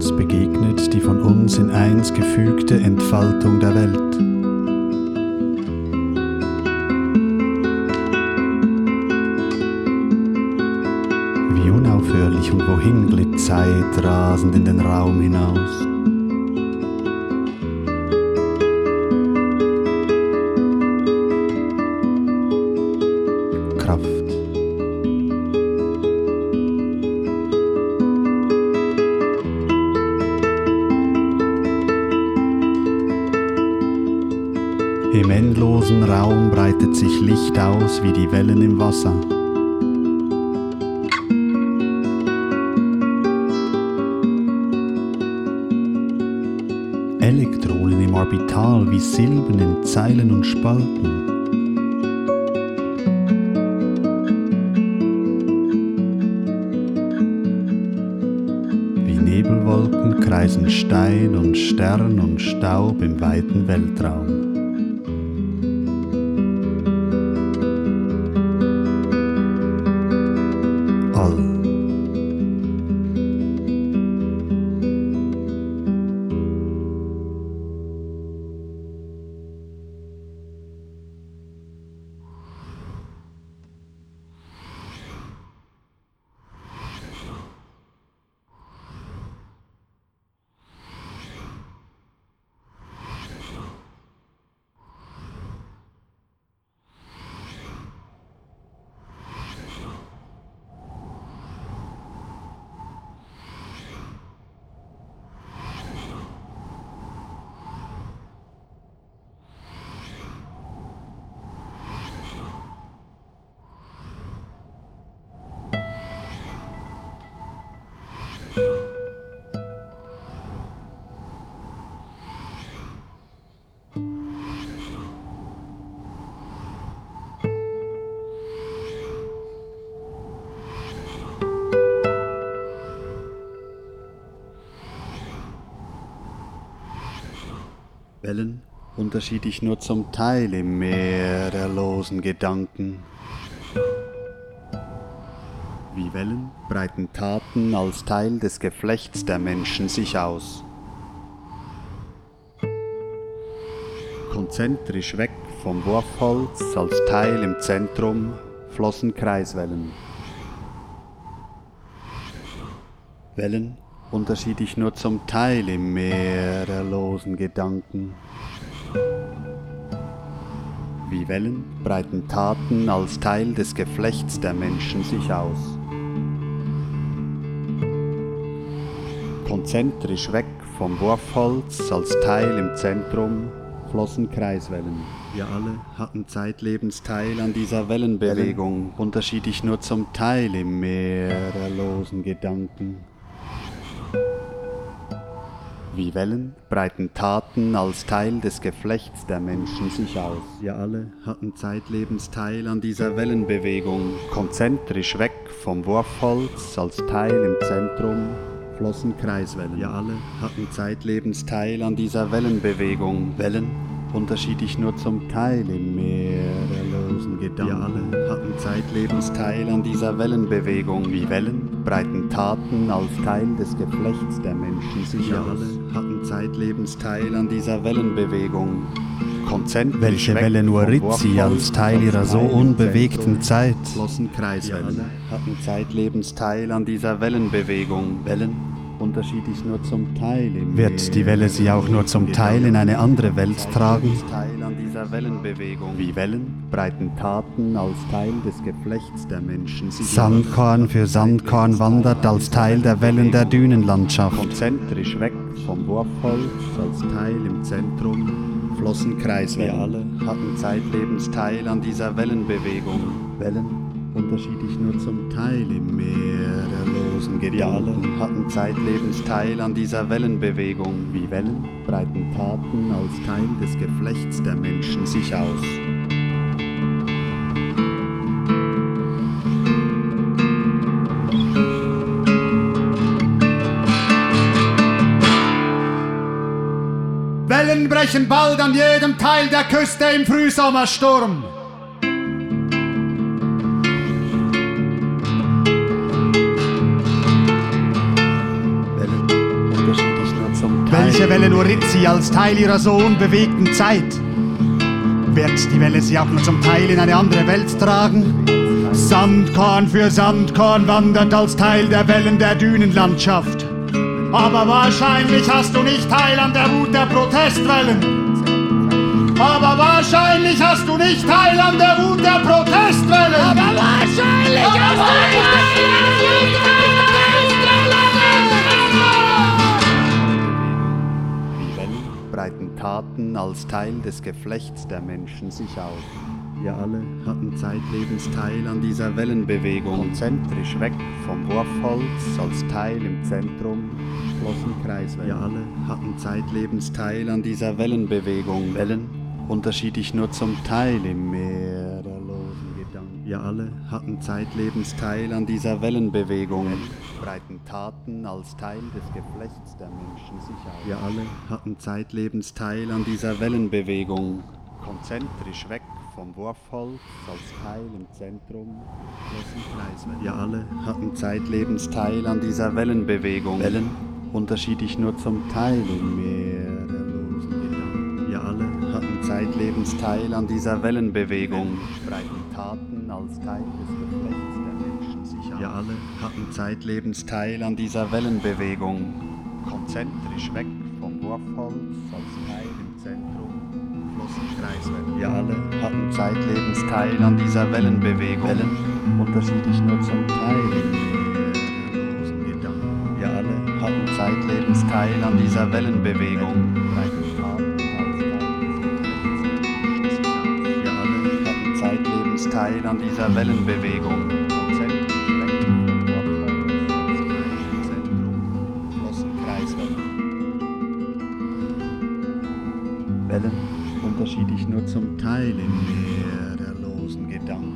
uns begegnet die von uns in eins gefügte Entfaltung der Welt. Wie unaufhörlich und wohin glitt Zeit rasend in den Raum hinaus. Kraft. Im endlosen Raum breitet sich Licht aus wie die Wellen im Wasser. Elektronen im Orbital wie Silben in Zeilen und Spalten. Wie Nebelwolken kreisen Stein und Stern und Staub im weiten Weltraum. Wellen unterschiedlich nur zum Teil im Meer der losen Gedanken. Wie Wellen breiten Taten als Teil des Geflechts der Menschen sich aus. Konzentrisch weg vom Wurfholz als Teil im Zentrum flossen Kreiswellen. Wellen unterschiedlich nur zum Teil im Meer der losen Gedanken. Wie Wellen breiten Taten als Teil des Geflechts der Menschen sich aus. Konzentrisch weg vom Wurfholz als Teil im Zentrum flossen Kreiswellen. Wir alle hatten zeitlebens teil an dieser Wellenbewegung, unterschiedlich nur zum Teil im Meer der losen Gedanken. Wie Wellen breiten Taten als Teil des Geflechts der Menschen sich aus. Wir alle hatten zeitlebens teil an dieser Wellenbewegung, konzentrisch weg vom Wurfholz als Teil im Zentrum flossen Kreiswellen. Wir alle hatten zeitlebens teil an dieser Wellenbewegung. Wellen unterschiedlich nur zum Teil im Meer der losen Gedanken. Wir alle hatten zeitlebens teil an dieser Wellenbewegung. Wie Wellen breiten Taten als Teil des Geflechts der Menschen sich aus. Wir alle hatten zeitlebens teil an dieser Wellenbewegung. Welche Welle nur ritt sie als Teil ihrer so unbewegten Zeit? Flossen Kreiswellen. Wir alle hatten zeitlebens teil an dieser Wellenbewegung. Wellen unterschiedlich nur zum Teil im Wird die Welle sie auch nur zum Teil in eine andere Welt tragen? Teil an dieser Wellenbewegung. Wie Wellen breiten Taten als Teil des Geflechts der Menschen sich Sandkorn für Sandkorn wandert als Teil der Wellen der Dünenlandschaft. Konzentrisch weg vom Wurfholz als Teil im Zentrum flossen Kreiswellen. Wir alle hatten zeitlebens teil an dieser Wellenbewegung. Wellen unterschiedlich nur zum Teil im Meer der losen Gedanken. Wir alle hatten zeitlebens teil an dieser Wellenbewegung. Wie Wellen breiten Taten als Teil des Geflechts der Menschen sich aus. Wellen brechen bald an jedem Teil der Küste im Frühsommersturm. Welche Welle nur Rizzi als Teil ihrer so unbewegten Zeit? Wird die Welle sie auch nur zum Teil in eine andere Welt tragen? Sandkorn für Sandkorn wandert als Teil der Wellen der Dünenlandschaft. Aber wahrscheinlich hast du nicht Teil an der Wut der Protestwellen. Aber wahrscheinlich hast du nicht Teil an der Wut der Protestwellen. Aber wahrscheinlich hast du nicht Teil an der Wut der Protestwellen. Die Wellen breiten Taten als Teil des Geflechts der Menschen sich aus. Wir alle hatten zeitlebens Teil an dieser Wellenbewegung. Konzentrisch weg vom Wurfholz als Teil im Zentrum flossen Kreiswellen. Wir alle hatten zeitlebens Teil an dieser Wellenbewegung. Wellen unterschiedlich nur zum Teil im Meer der losen Gedanken. Wir alle hatten zeitlebens Teil an dieser Wellenbewegung. Breiten Taten als Teil des Geflechts der Menschen sich aus. Wir alle hatten zeitlebens Teil an dieser Wellenbewegung. Konzentrisch weg vom Wurfholz als Teil im Zentrum flossen Kreiswellen. Wir alle hatten zeitlebens Teil an dieser Wellenbewegung. Wellen unterschiedlich nur zum Teil im Meer der losen Gedanken. Wir alle hatten zeitlebens Teil an dieser Wellenbewegung. Breiten Taten als Teil des Geflechts der Menschen sich aus. Wir alle hatten zeitlebens Teil an dieser Wellenbewegung. Konzentrisch weg vom Wurfholz als Teil im Zentrum flossen Kreiswellen. Wir alle hatten zeitlebens Teil an dieser Wellenbewegung. Wellen unterschiedlich nur zum Teil im Meer der losen Gedanken. Wir alle hatten zeitlebens Teil an dieser Wellenbewegung. Breiten Taten als Teil des Geflechts der Menschen sich aus. Wir alle hatten zeitlebens Teil an dieser Wellenbewegung. Konzentrisch weg vom Wurfholz als Teil im Zentrum flossen Kreiswellen. Wellen unterschiedlich nur zum Teil im Meer der losen Gedanken.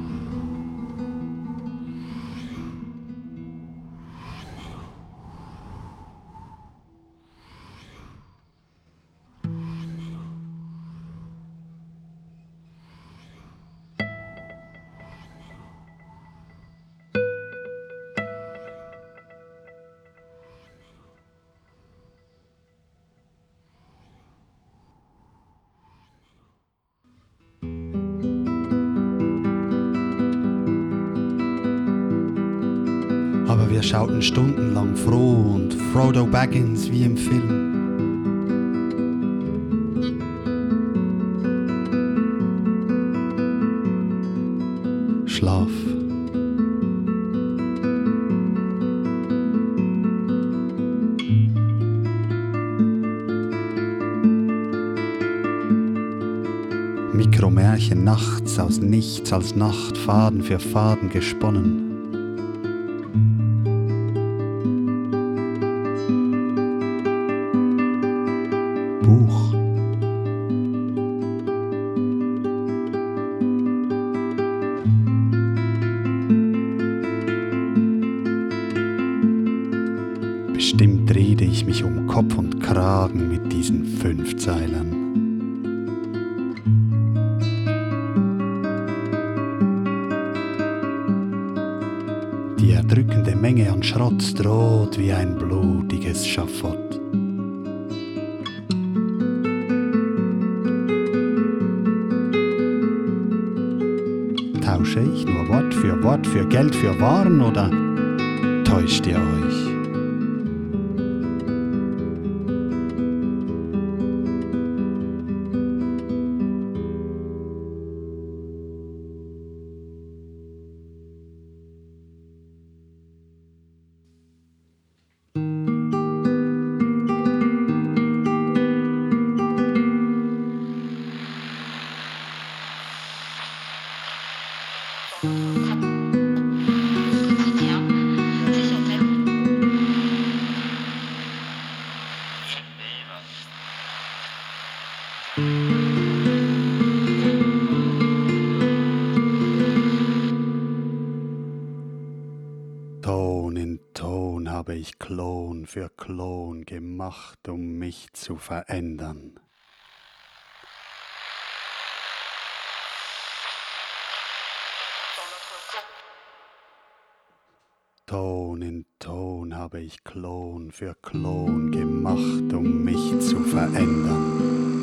Aber wir schauten stundenlang froh und Frodo Baggins wie im Film. Schlaf. Mikromärchen nachts aus nichts als Nacht, Faden für Faden gesponnen. Buch. Bestimmt rede ich mich um Kopf und Kragen mit diesen 5 Zeilern. Die erdrückende Menge an Schrott droht wie ein blutiges Schafott. Tausche ich nur Wort für Geld für Waren oder täuscht ihr euch? Ton in Ton habe ich Klon für Klon gemacht, um mich zu verändern. Ton in Ton habe ich Klon für Klon gemacht, um mich zu verändern.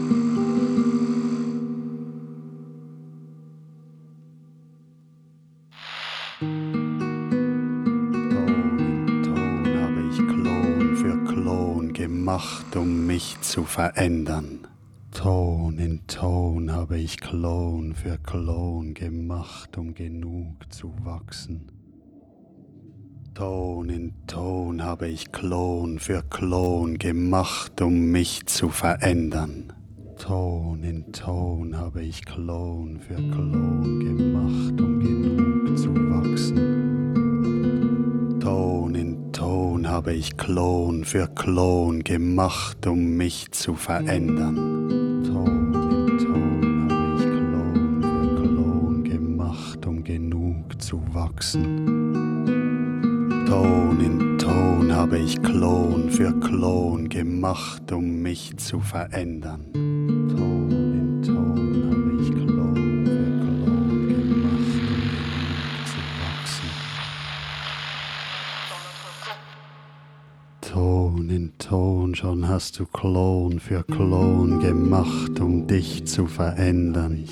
Gemacht, um mich zu verändern. Ton in Ton habe ich Klon für Klon gemacht, um genug zu wachsen. Ton in Ton habe ich Klon für Klon gemacht, um mich zu verändern. Ton in Ton habe ich Klon für Klon gemacht, um genug zu wachsen. Ton in Ton habe ich Klon für Klon gemacht, um mich zu verändern. Ton in Ton habe ich Klon für Klon gemacht, um genug zu wachsen. Ton in Ton habe ich Klon für Klon gemacht, um mich zu verändern. Ton in Ton habe ich Klon für Klon gemacht, um genug zu wachsen. Ton in Ton, schon hast du Klon für Klon gemacht, um dich zu verändern.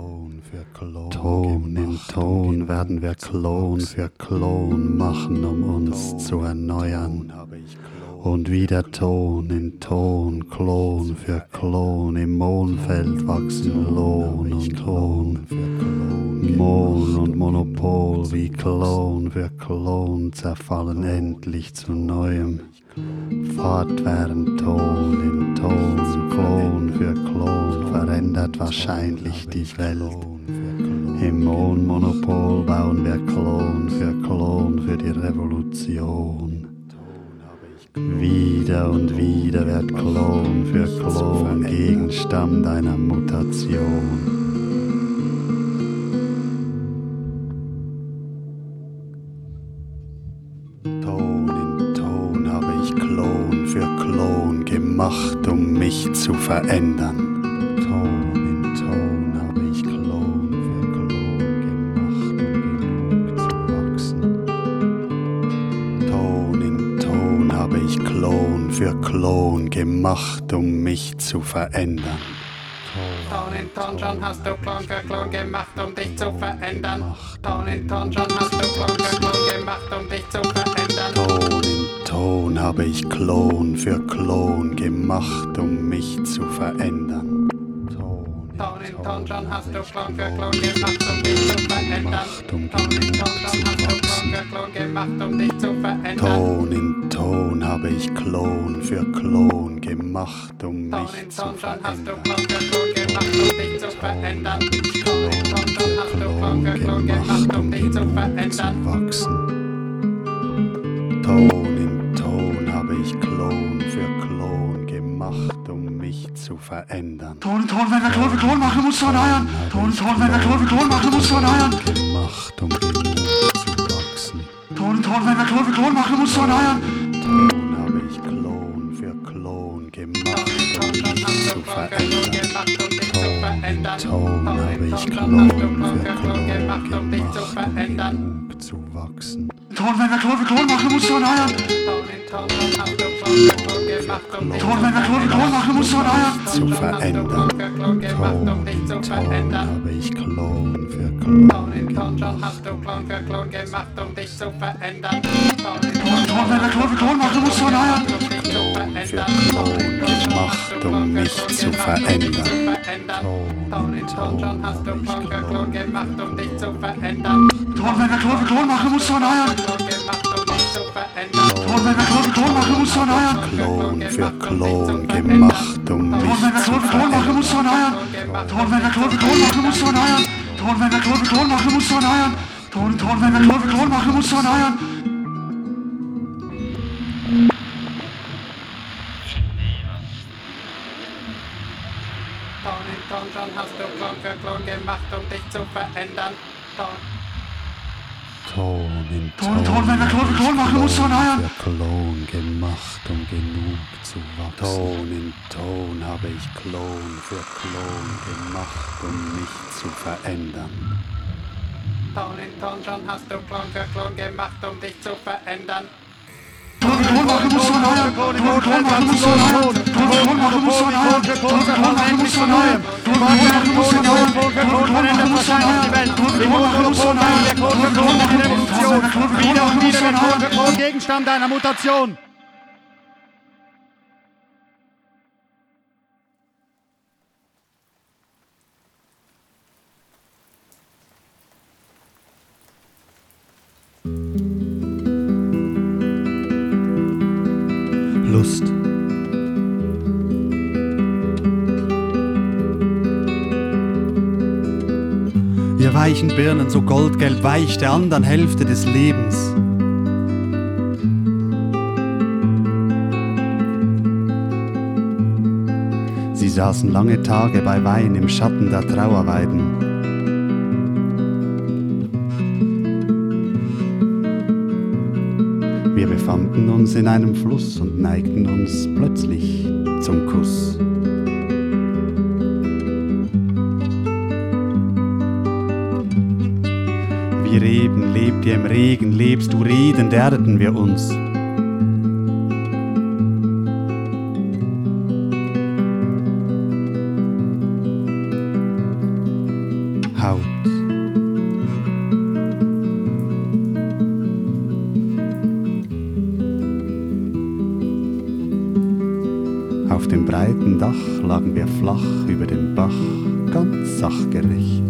Ton in Ton werden wir Klon für Klon machen, um uns zu erneuern. Und wieder Ton in Ton, Klon für Klon, im Mondfeld wachsen Lohn und Ton. Mon und Monopol wie Klon für Klon zerfallen endlich zu Neuem. Fortwährend Ton in Ton, Klon für Klon verändert wahrscheinlich die Welt. Im Mondmonopol bauen wir Klon für die Revolution. Wieder und wieder wird Klon für Klon Gegenstand einer Mutation. Gemacht, um mich zu verändern. Ton in Ton habe ich Klon für Klon gemacht, um genug zu wachsen. Ton in Ton habe ich Klon für Klon gemacht, um mich zu verändern. Ton in Ton, schon hast du Klon für Klon gemacht, um dich zu verändern. Ton in Ton, schon hast du Klon für Klon gemacht, um dich zu verändern. Ton in Ton habe ich Klon für Klon gemacht, um mich zu verändern. Ton in Ton, schon hast du Klon für Klon gemacht, um dich zu verändern. Ton in Ton, schon hast du Klon für Klon gemacht, um dich zu verändern. Ton in Ton habe ich Klon für Klon gemacht, um mich zu verändern. Ton in Ton, schon hast du Klon für Klon gemacht, um dich zu verändern. Wachsen. Ton in Ton habe ich Klon für Klon gemacht, um mich zu verändern. Ton in Ton, wenn wir Klon für Klon machen, musst du erneuern. Ton in Ton, wenn wir Klon für Klon machen, musst du erneuern. Gemacht, um genug zu wachsen. Ton in Ton, wenn wir Klon für Klon machen, musst du erneuern. Ton habe ich Klon für Klon gemacht, um mich zu verändern. Ton habe ich Klon für Klon gemacht, um genug zu wachsen. Ton, wenn wir Klon für Klon machen, musst du erneuern. Ton, wenn wir Klon für Klon machen, musst du erneuern. Zu verändern. Ton habe ich Klon für Klon. Ton in Ton, schon hast du Klon für Klon gemacht, um dich zu verändern. Ton, wenn wir Klon für Klon machen, musst du erneuern. Für Klon gemacht, um mich zu verändern. Ton in Ton, schon hast du Klon für Klon gemacht, um dich zu verändern. Ton, wenn wir Klon für Klon machen, musst du erneuern. Ton, wenn wir Klon für Klon machen, musst du erneuern. Klon für Klon gemacht, um mich zu verändern. Ton, wenn wir Klon für Klon machen, musst du erneuern. Ton, wenn wir Klon für Klon machen, musst du erneuern. Ton, wenn wir Klon für Klon machen, musst du erneuern. Ton in Ton, schon hast du Klon für Klon gemacht, um dich zu verändern. Ton in Ton, wenn wir Klon für Klon machen, musst du erneuern. Für Klon gemacht, um genug zu wachsen. Ton in Ton habe ich Klon für Klon gemacht, um mich zu verändern. Ton in Ton schon hast du Klon für Klon gemacht, um dich zu verändern. Gegenstand einer Mutation. Lust. Ihr weichen Birnen, so goldgelb weich der anderen Hälfte des Lebens. Sie saßen lange Tage bei Wein im Schatten der Trauerweiden. Wir befanden uns in einem Fluss und neigten uns plötzlich zum Kuss. Wie Reben lebt ihr im Regen, lebst du redend, erdeten wir uns. Haut. Auf dem breiten Dach lagen wir flach über dem Bach, ganz sachgerecht.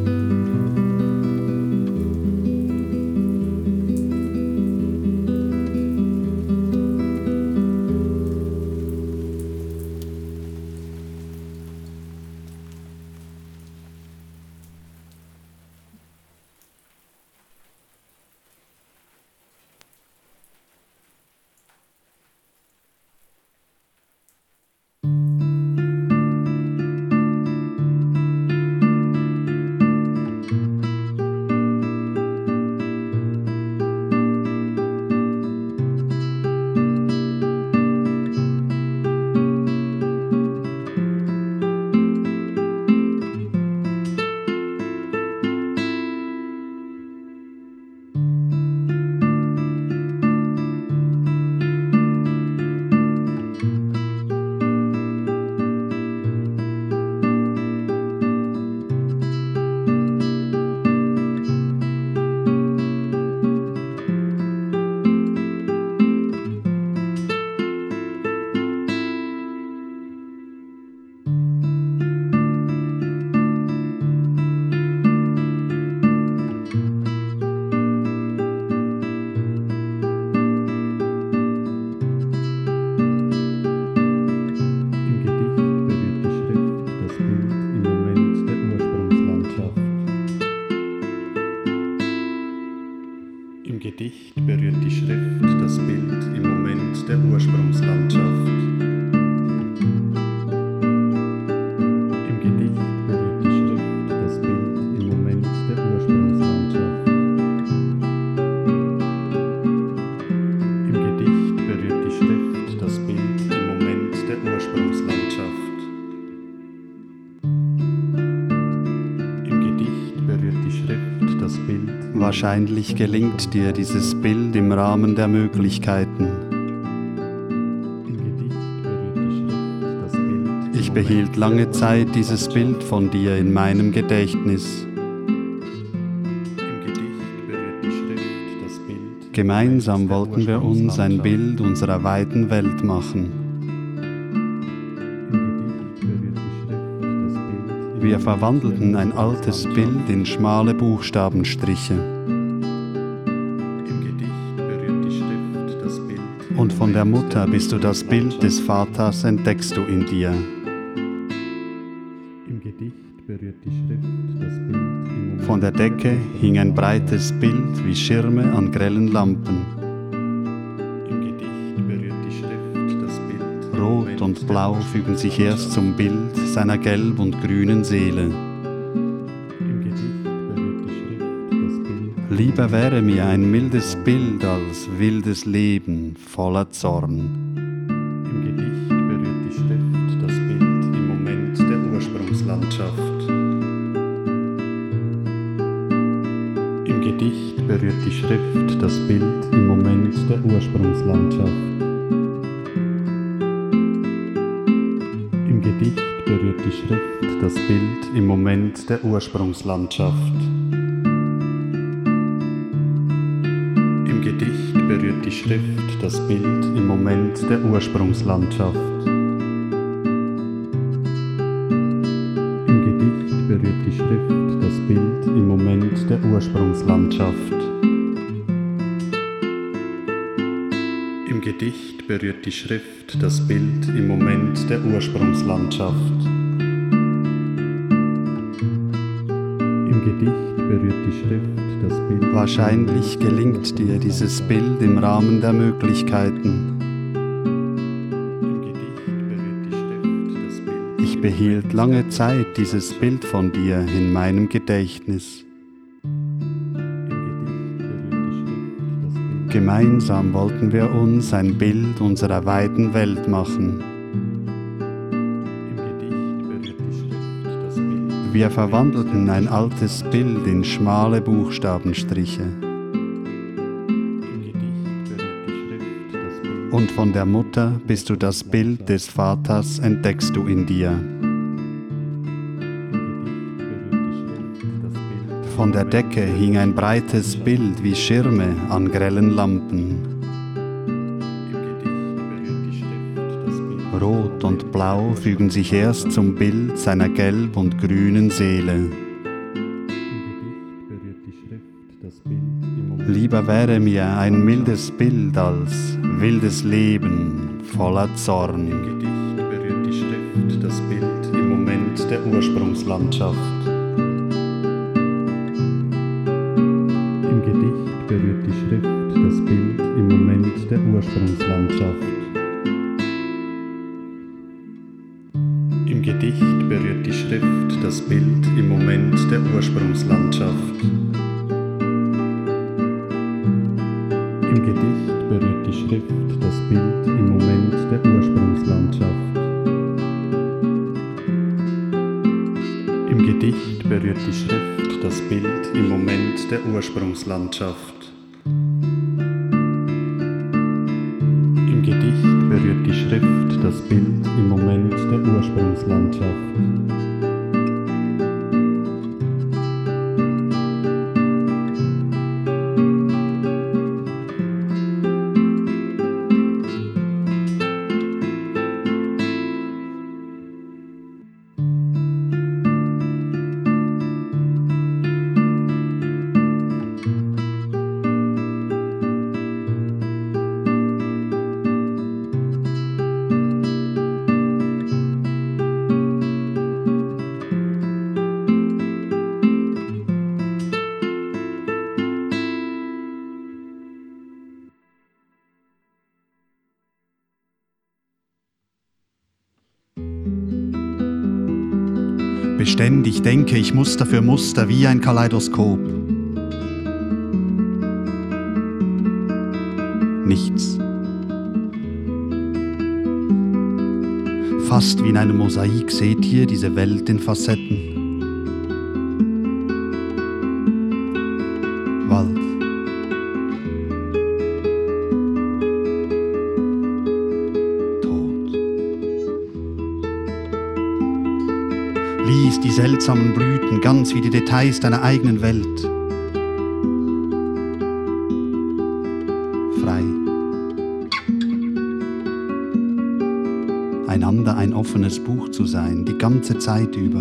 Im Gedicht berührt die Schrift das Bild im Moment der Ursprungslandschaft. Im Gedicht berührt die Schrift das Bild im Moment der Ursprungslandschaft. Im Gedicht berührt die Schrift das Bild im Moment der Ursprungslandschaft. Im Gedicht berührt die Schrift das Bild. Wahrscheinlich gelingt dir dieses Bild im Rahmen der Möglichkeiten. Ich behielt lange Zeit dieses Bild von dir in meinem Gedächtnis. Gemeinsam wollten wir uns ein Bild unserer weiten Welt machen. Wir verwandelten ein altes Bild in schmale Buchstabenstriche. Und von der Mutter bis du das Bild des Vaters entdeckst du in dir. Von der Decke hing ein breites Bild wie Schirme an grellen Lampen. Rot und Blau fügen sich erst zum Bild seiner gelb- und grünen Seele. Lieber wäre mir ein mildes Bild als wildes Leben voller Zorn. Im Gedicht berührt die Schrift das Bild im Moment der Ursprungslandschaft. Gedicht berührt die Schrift das Bild im Moment der Ursprungslandschaft. Im Gedicht berührt die Schrift das Bild im Moment der Ursprungslandschaft. Im Gedicht berührt die Schrift das Bild im Moment der Ursprungslandschaft. Im Gedicht berührt die Schrift das Bild im Moment der Ursprungslandschaft. Im Gedicht berührt die Schrift das Bild im Moment der Ursprungslandschaft. Im Gedicht berührt die Schrift das Bild. Wahrscheinlich gelingt dir dieses Bild im Rahmen der Möglichkeiten. Im Gedicht berührt die Schrift das Bild. Ich behielt lange Zeit dieses Bild von dir in meinem Gedächtnis. Gemeinsam wollten wir uns ein Bild unserer weiten Welt machen. Im Gedicht berührt die Schrift das Bild. Wir verwandelten ein altes Bild in schmale Buchstabenstriche. Im Gedicht berührt die Schrift das Bild. Und von der Mutter bis du das Bild des Vaters entdeckst du in dir. Von der Decke hing ein breites Bild wie Schirme an grellen Lampen. Rot und Blau fügen sich erst zum Bild seiner gelb- und grünen Seele. Lieber wäre mir ein mildes Bild als wildes Leben voller Zorn. Im Gedicht berührt die Schrift das Bild im Moment der Ursprungslandschaft. Berührt die Schrift das Bild im Moment der Ursprungslandschaft. Im Gedicht berührt die Schrift das Bild im Moment der Ursprungslandschaft. Im Gedicht berührt die Schrift das Bild im Moment der Ursprungslandschaft. Im Gedicht berührt die Schrift das Bild im Moment der Ursprungslandschaft. Im Gedicht berührt die Schrift das Bild im Moment der Ursprungslandschaft. Beständig denke ich Muster für Muster wie ein Kaleidoskop. Nichts. Fast wie in einem Mosaik seht ihr diese Welt in Facetten. Wald. Lies die seltsamen Blüten ganz wie die Details deiner eigenen Welt. Frei. Einander ein offenes Buch zu sein, die ganze Zeit über.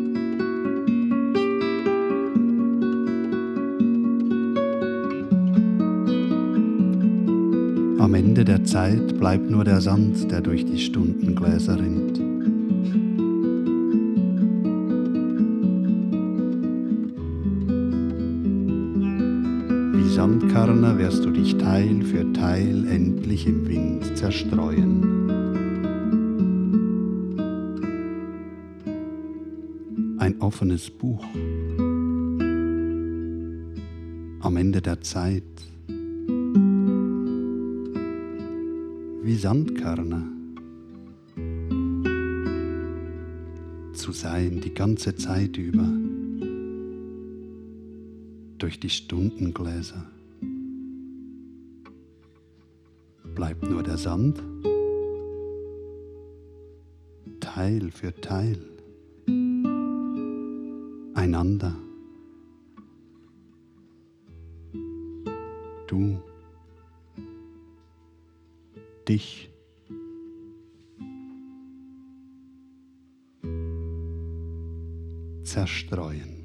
Am Ende der Zeit bleibt nur der Sand, der durch die Stundengläser rinnt. Wie Sandkörner wirst du dich Teil für Teil endlich im Wind zerstreuen. Ein offenes Buch. Am Ende der Zeit. Wie Sandkörner. Zu sein die ganze Zeit über. durch die Stundengläser. Bleibt nur der Sand, Teil für Teil, einander. Du, dich. Zerstreuen.